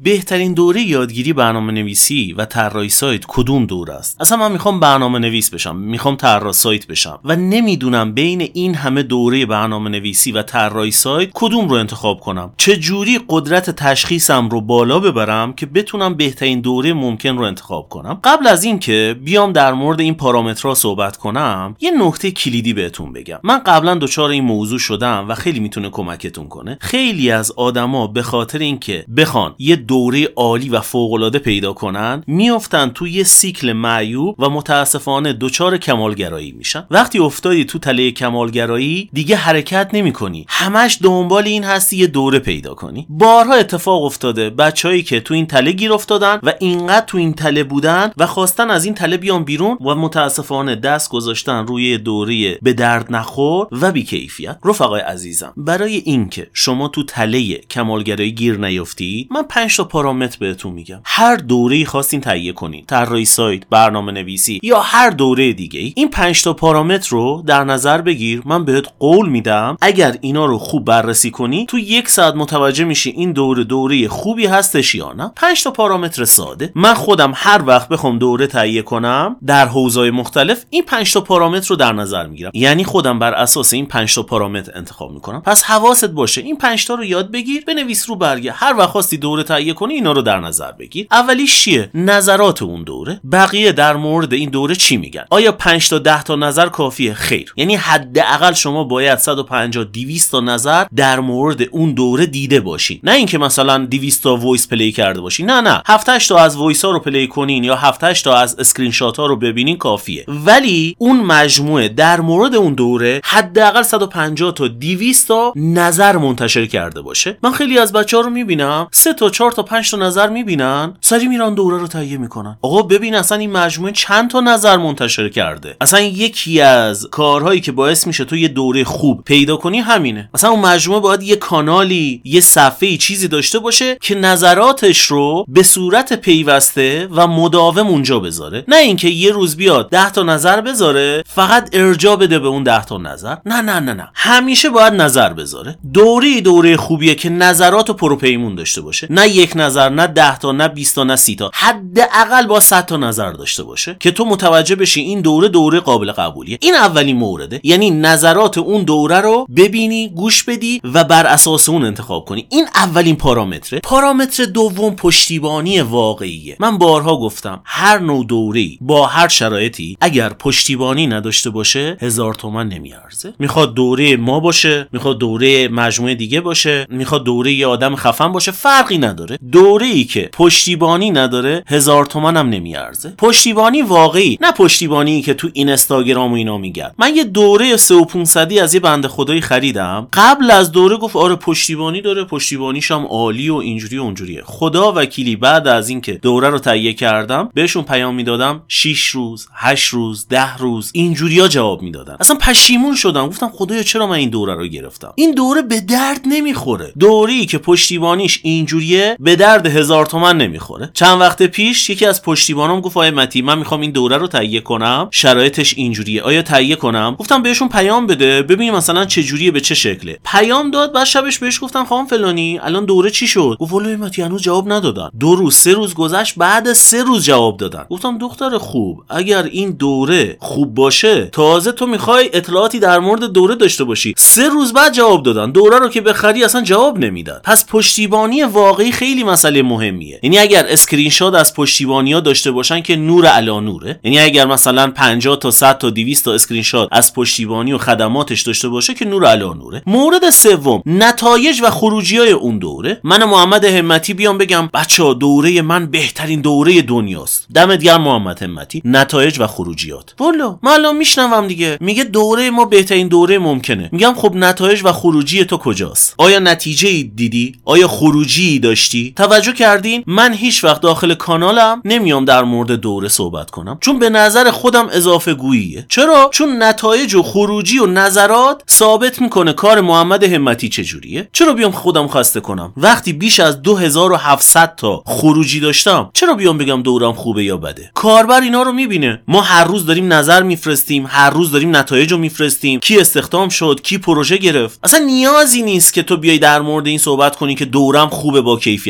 بهترین دوره یادگیری برنامه‌نویسی و طراحی سایت کدوم دوره است؟ اصلا من میخوام برنامه‌نویس بشم، میخوام طراح سایت بشم و نمیدونم بین این همه دوره برنامه‌نویسی و طراحی سایت کدوم رو انتخاب کنم. چه جوری قدرت تشخیصم رو بالا ببرم که بتونم بهترین دوره ممکن رو انتخاب کنم. قبل از این که بیام در مورد این پارامترها صحبت کنم، یه نکته کلیدی بهتون بگم. من قبلا دچار این موضوع شدم و خیلی میتونه کمکتون کنه. خیلی از آدما به خاطر اینکه بخوان یه دوره عالی و فوق‌العاده پیدا کنن، میافتن تو یه سیکل معیوب و متاسفانه دچار کمالگرایی میشن. وقتی افتادی تو تله کمالگرایی دیگه حرکت نمیکنی، همش دنبال این هستی یه دوره پیدا کنی. بارها اتفاق افتاده بچه‌ای که تو این تله گیر افتادن و اینقدر تو این تله بودن و خواستن از این تله بیان بیرون و متاسفانه دست گذاشتن روی دوره به درد نخور و بی‌کیفیت. رفقای عزیزم، برای اینکه شما تو تله کمالگرایی گیر نیافتید، من 5 تا پارامتر بهتون میگم. هر دوره‌ای خواستین تهیه کنین، طراحی سایت، برنامه‌نویسی یا هر دوره دیگه‌ای، این 5 تا پارامتر رو در نظر بگیر. من بهت قول میدم اگر اینا رو خوب بررسی کنی، تو 1 ساعت متوجه میشی این دوره خوبی هستش یا نه. 5 تا پارامتر ساده. من خودم هر وقت بخوام دوره تهیه کنم در حوزه‌های مختلف، این 5 تا پارامتر رو در نظر میگیرم. یعنی خودم بر اساس این 5 تا پارامتر انتخاب میکنم. پس حواست باشه این 5 تا رو یاد بگیر، بنویس رو برگه. هر وقت خواستی دوره تهیه کنی اینا رو در نظر بگیر. اولیش چیه؟ نظرات اون دوره. بقیه در مورد این دوره چی میگن؟ آیا 5 تا 10 تا نظر کافیه؟ خیر. یعنی حداقل شما باید 150 200 تا نظر در مورد اون دوره دیده باشین. نه اینکه مثلا 200 تا وایس پلی کرده باشین. نه 7 8 تا از وایس ها رو پلی کنین یا 7 8 تا از اسکرین شات ها رو ببینین کافیه. ولی اون مجموعه در مورد اون دوره حداقل 150 تا 200 تا نظر منتشر کرده باشه. من خیلی از بچه‌ها رو میبینم 3 تا 4 تا 5 تا نظر میبینن، سری میرن دوره رو تهیه میکنن. آقا ببین اصلا این مجموعه چند تا نظر منتشر کرده. اصلا یکی از کارهایی که باعث میشه تو یه دوره خوب پیدا کنی همینه. اصلا اون مجموعه باید یه کانالی، یه صفحه‌ای، چیزی داشته باشه که نظراتش رو به صورت پیوسته و مداوم اونجا بذاره. نه اینکه یه روز بیاد 10 تا نظر بذاره فقط ارجاع بده به اون 10 تا نظر. نه همیشه باید نظر بذاره. دوره خوبیه که نظرات و پروپیمون داشته باشه. نه 1 نظر، نه 10 تا، نه 20 تا، نه 30 تا. حداقل با 100 تا نظر داشته باشه که تو متوجه بشی این دوره قابل قبولیه. این اولین مورده. یعنی نظرات اون دوره رو ببینی، گوش بدی و بر اساس اون انتخاب کنی. این اولین پارامتره. پارامتر دوم پشتیبانی واقعیه. من بارها گفتم هر نوع دوره‌ای با هر شرایطی اگر پشتیبانی نداشته باشه 1000 تومان نمیارزه. میخواد دوره ما باشه، میخواد دوره مجموعه دیگه باشه، میخواد دوره یه آدم خفن باشه، فرقی نداره. دوره‌ای که پشتیبانی نداره 1000 تومان هم نمیارزه. پشتیبانی واقعی، نه پشتیبانی که تو اینستاگرام و اینا میگن. من یه دوره 3500 از یه بنده خدایی خریدم. قبل از دوره گفت آره پشتیبانی داره، پشتیبانیش هم عالی و اینجوری و اونجوریه. خدا وکیلی بعد از اینکه دوره رو تهیه کردم بهشون پیام میدادم 6 روز، 8 روز، 10 روز اینجوریا جواب میدادن. اصلا پشیمون شدم. گفتم خدایا چرا من این دوره رو گرفتم؟ این دوره به درد نمیخوره. دوره‌ای که پشتیبانیش اینجوریه به درد 1000 تومان نمیخوره. چند وقت پیش یکی از پشتیبانام گفت آقای متی من میخوام این دوره رو تهیه کنم، شرایطش اینجوریه، آیا تهیه کنم؟ گفتم بهشون پیام بده ببینیم مثلا چه جوریه، به چه شکله. پیام داد. بعد شبش بهش گفتم خانم فلانی الان دوره چی شد؟ گفت والله متی هنوز جواب ندادن. 2 روز 3 روز گذشت، بعد 3 روز جواب دادن. گفتم دختر خوب، اگر این دوره خوب باشه تازه تو میخوای اطلاعاتی در مورد دوره داشته باشی. 3 روز بعد جواب دادن. دوره رو که بخری اصلا جواب نمیدن. پس پشتیبانی واقعی خیلی مسئله مهمیه. یعنی اگر اسکرین شات از پشتیبانی‌ها داشته باشن که نور علی نوره. یعنی اگر مثلا 50 تا 100 تا 200 تا اسکرین شات از پشتیبانی و خدماتش داشته باشه که نور علی نوره. مورد سوم نتایج و خروجی‌های اون دوره. من محمد همتی بیام بگم بچا دوره من بهترین دوره دنیاست. دمت گرم محمد همتی. نتایج و خروجیات. والا من الان میشنوم دیگه میگه دوره ما بهترین دوره ممکنه. میگم خب نتایج و خروجی تو کجاست؟ آیا نتیجه دیدی؟ آیا خروجی داشتی؟ توجه کردین؟ من هیچ وقت داخل کانالم نمیام در مورد دوره صحبت کنم چون به نظر خودم اضافه گوییه. چرا؟ چون نتایج و خروجی و نظرات ثابت میکنه کار محمد همتی چجوریه. چرا بیام خودم خسته کنم وقتی بیش از 2700 تا خروجی داشتم؟ چرا بیام بگم دورم خوبه یا بده؟ کاربر اینا رو میبینه. ما هر روز داریم نظر میفرستیم، هر روز داریم نتایجو میفرستیم، کی استخدام شد، کی پروژه گرفت. اصلا نیازی نیست که تو بیای در مورد این صحبت کنی که دورم خوبه با کیفیت.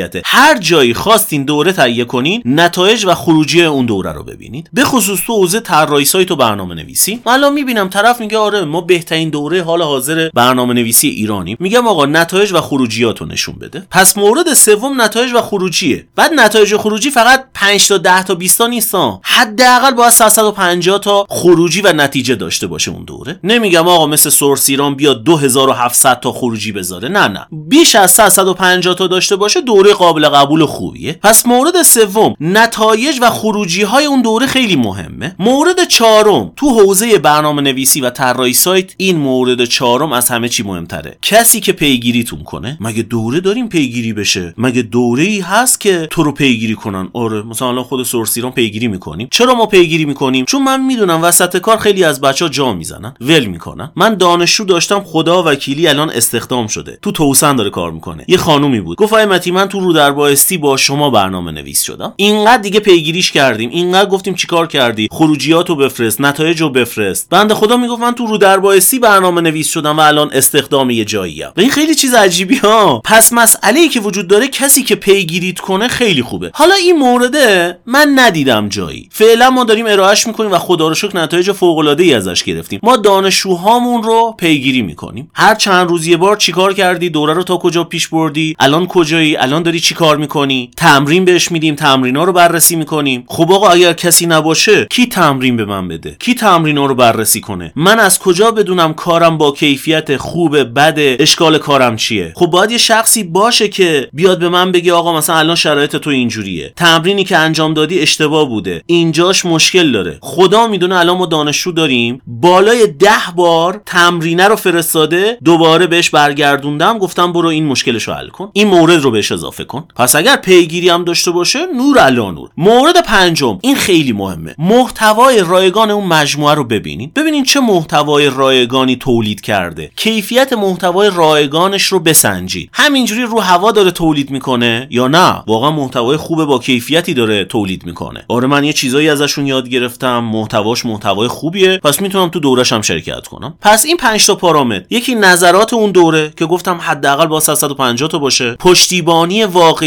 کیفیته. هر جایی خواستین دوره تهیه کنین، نتایج و خروجی اون دوره رو ببینید. به خصوص تو حوزه طراحی سایت و برنامه‌نویسی. من الان میبینم طرف میگه آره ما بهترین دوره حال حاضر برنامه‌نویسی ایرانی. میگم آقا نتایج و خروجیاتو نشون بده. پس مورد سوم نتایج و خروجیه. بعد نتایج و خروجی فقط 5 تا 10 تا 20 تا نیستن. حداقل باید 350 تا خروجی و نتیجه داشته باشه اون دوره. نمیگم آقا مثل سورس ایران بیاد 2700 تا خروجی بذاره. نه. بیش از 350 تا داشته باشه دوره قابل قبول و خوبیه. پس مورد سوم نتایج و خروجی های اون دوره خیلی مهمه. مورد چهارم تو حوزه برنامه‌نویسی و طراحی سایت، این مورد چهارم از همه چی مهمتره. کسی که پیگیریتون کنه. مگه دوره داریم پیگیری بشه؟ مگه دوره‌ای هست که تو رو پیگیری کنن؟ آره مثلا الان خود سورس ایران پیگیری میکنیم. چرا ما پیگیری میکنیم؟ چون من میدونم وسط کار خیلی از بچا جا میزنن، ول میکنن. من دانشجو داشتم خدا وکیلی الان استخدام شده، تو توسن داره کار میکنه. یه خانومی بود گفت آقای متی من تو رودربایستی با شما برنامه‌نویس شدم، اینقدر دیگه پیگیریش کردیم، اینقدر گفتیم چیکار کردی، خروجیاتو بفرست، نتایجو بفرست. بنده خدا میگفت من تو رودربایستی برنامه‌نویس شدم و الان استخدام یه جاییه. این خیلی چیز عجیبی ها. پس مسئله‌ای که وجود داره کسی که پیگیریت کنه خیلی خوبه. حالا این مورده من ندیدم جایی، فعلا ما داریم ارائهش میکنیم و خدا رو شکر نتایج فوق‌العاده‌ای ازش گرفتیم. ما دانشجوهامون رو پیگیری میکنیم، هر چند روز یه بار چیکار کردی، دوره رو تا کجا پیش بردی، الان کجایی، الان داری چیکار میکنی، تمرین بهش میدیم، تمرینا رو بررسی میکنیم. خب آقا اگر کسی نباشه کی تمرین به من بده، کی تمرینا رو بررسی کنه؟ من از کجا بدونم کارم با کیفیت خوبه بده، اشکال کارم چیه؟ خب باید یه شخصی باشه که بیاد به من بگه آقا مثلا الان شرایط تو اینجوریه، تمرینی که انجام دادی اشتباه بوده، اینجاش مشکل داره. خدا میدونه الان ما دانشجو داریم بالای 10 بار تمرینه رو فرستاده، دوباره بهش برگردوندم گفتم برو این مشکلشو حل کن، این مورد رو بهش اضافه کن. پس اگر پیگیری هم داشته باشه نور علی نور. مورد پنجم، این خیلی مهمه، محتوای رایگان اون مجموعه رو ببینین چه محتوای رایگانی تولید کرده، کیفیت محتوای رایگانش رو بسنجید. همینجوری رو هوا داره تولید میکنه یا نه واقعا محتوای خوبه با کیفیتی داره تولید میکنه؟ آره من یه چیزایی ازشون یاد گرفتم، محتواش محتوای خوبیه، پس میتونم تو دورش هم شرکت کنم. پس این 5 تا پارامتر، یکی نظرات اون دوره که گفتم حداقل با 350 تا باشه، پشتیبانی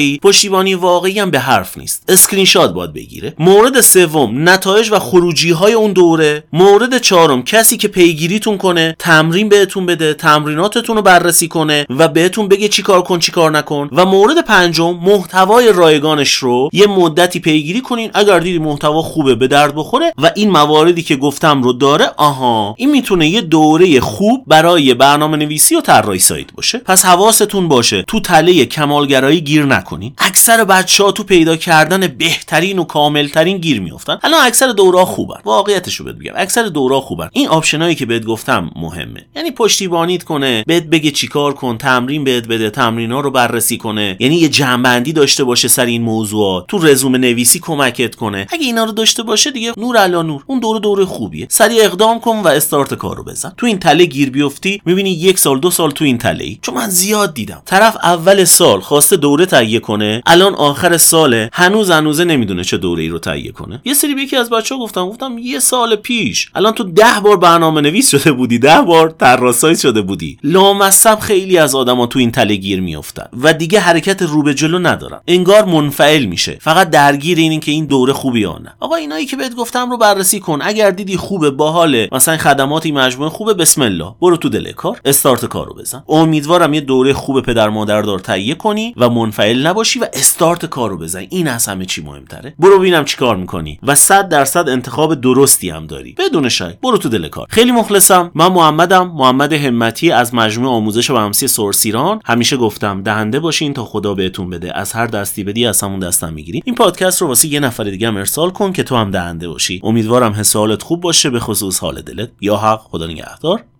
واقعی هم به حرف نیست، اسکرین شات باید بگیره. مورد سوم نتایج و خروجی های اون دوره. مورد چهارم کسی که پیگیریتون کنه، تمرین بهتون بده، تمریناتتون رو بررسی کنه و بهتون بگه چیکار کن چیکار نکن. و مورد پنجم محتوای رایگانش رو یه مدتی پیگیری کنین، اگر دیدی محتوا خوبه به درد بخوره و این مواردی که گفتم رو داره، آها این میتونه یه دوره خوب برای برنامه‌نویسی و طراحی سایت باشه. پس حواستون باشه تو تله کمالگرایی گیر نکنین. اکثر بچه‌ها تو پیدا کردن بهترین و کاملترین گیر میافتن. الان اکثر دوره‌ها خوبن، واقعیتشو بهت بگم اکثر دوره‌ها خوبن. این آپشنایی که بهت گفتم مهمه، یعنی پشتیبانیت کنه، بهت بگه چیکار کن، تمرین بهت بده، تمرینا رو بررسی کنه، یعنی یه جنبندی داشته باشه سر این موضوعات، تو رزومه نویسی کمکت کنه. اگه اینا رو داشته باشه دیگه نور علی نور، اون دوره خوبیه. سریع اقدام کن و استارت کارو بزن. تو این تله گیر بیفتی میبینی 1 سال 2 سال تو این تله‌ای. چون من زیاد دیدم طرف اول سال خواسته دوره تهیه کنه، الان آخر ساله هنوز نمیدونه چه دوره‌ای رو تهیه کنه. یه سری به یکی از بچه‌ها گفتم یه سال پیش الان تو 10 بار برنامه‌نویس شده بودی، 10 بار طراح سایت شده بودی. لامصب خیلی از آدما تو این تله گیر میافتن و دیگه حرکت رو به جلو ندارن، انگار منفعل میشه، فقط درگیر اینن که این دوره خوبه یا نه. آقا اینایی که بهت گفتم رو بررسی کن، اگر دیدی خوبه، باحاله، مثلا خدماتی مجموعه خوبه، بسم الله برو تو دل کار، استارت کارو بزن. امیدوارم یه دوره خوب پدر مادر دار تهیه کنی و منفعل نباشی و استارت کارو بزن. این از همه چی مهمتره. برو ببینم چیکار میکنی و 100% انتخاب درستی هم داری، بدون شک برو تو دل کار. خیلی مخلصم. من محمد همتی از مجموعه آموزش برنامه‌نویسی سورس ایران. همیشه گفتم دهنده باشین تا خدا بهتون بده، از هر دستی بدی از همون دستم میگیری. این پادکست رو واسه یه نفر دیگه هم ارسال کن که تو هم دهنده باشی. امیدوارم حس حالت خوب باشه، به خصوص حال دلت. یا حق، خدا نگهدار.